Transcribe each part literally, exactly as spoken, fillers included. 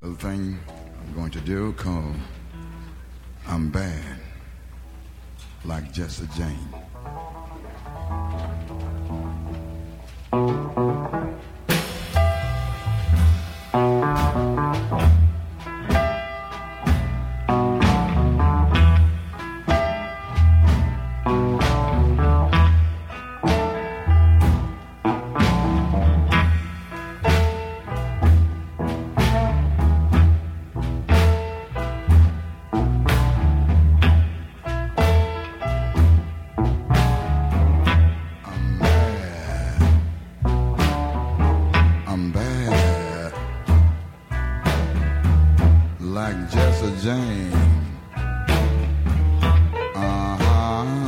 little thing I'm going to do called I'm Bad, like Jesse Jane. Like Jesse Jane. Uh-huh.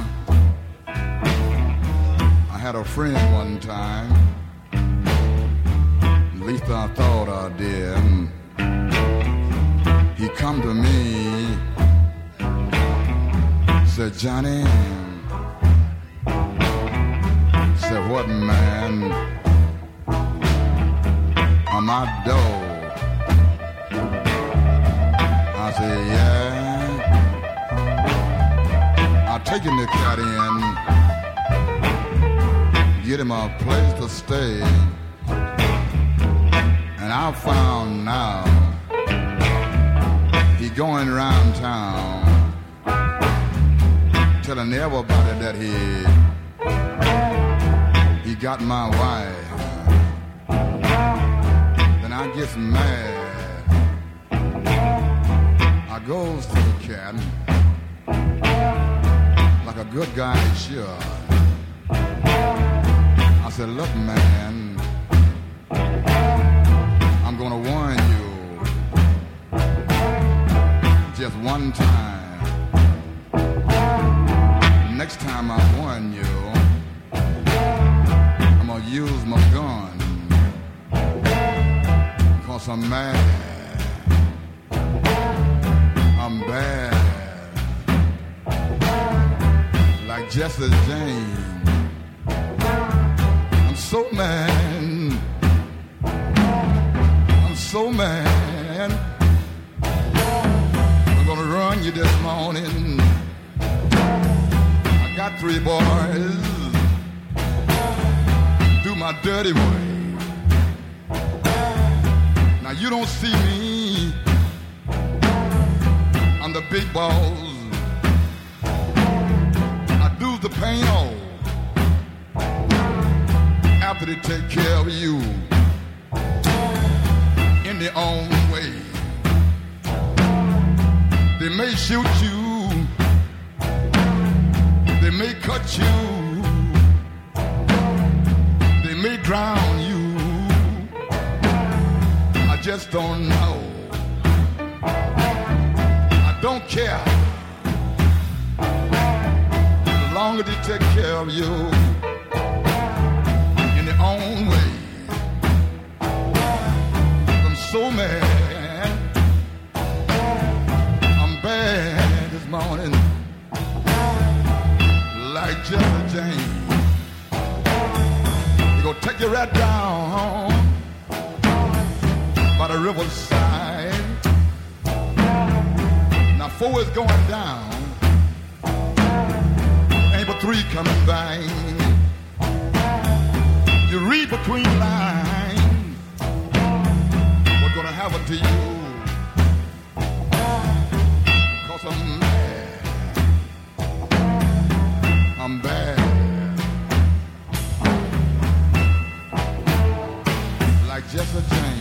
I had a friend one time, at least I thought I did. He come to me, said, Johnny, said, what, man? I'm outdoors. I said, yeah. I'll take him to cat in, get him a place to stay. And I found now he going around town telling everybody that he he got my wife. Then I get mad. I goes to the cat like a good guy should. I said, look, man, I'm gonna warn you just one time. Next time I warn you, I'm gonna use my gun, 'cause I'm mad. I'm bad, like Jesse Jane. I'm so mad, I'm so mad. I'm gonna run you this morning. I got three boys, do my dirty way. Now you don't see me, I'm the big boss. I do the pain all after they take care of you in their own way. They may shoot you, they may cut you, they may drown you. I just don't know. Don't care. As long as they take care of you in their own way. I'm so mad. I'm bad this morning, like Jesse Jane. They gonna take you right down by the riverside. Four is going down, ain't but three coming by. You read between the lines what's gonna happen to you, 'cause I'm mad, I'm bad, like Jesse Jane.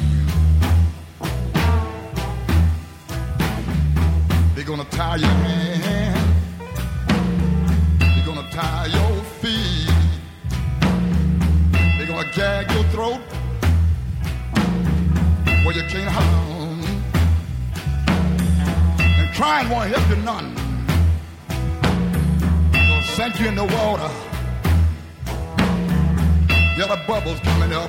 They're gonna tie your hand, they're gonna tie your feet, they're gonna gag your throat where you can't harm, and crying won't help you none. They'll sink you in the water, yeah, the bubbles coming up.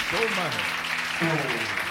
so much.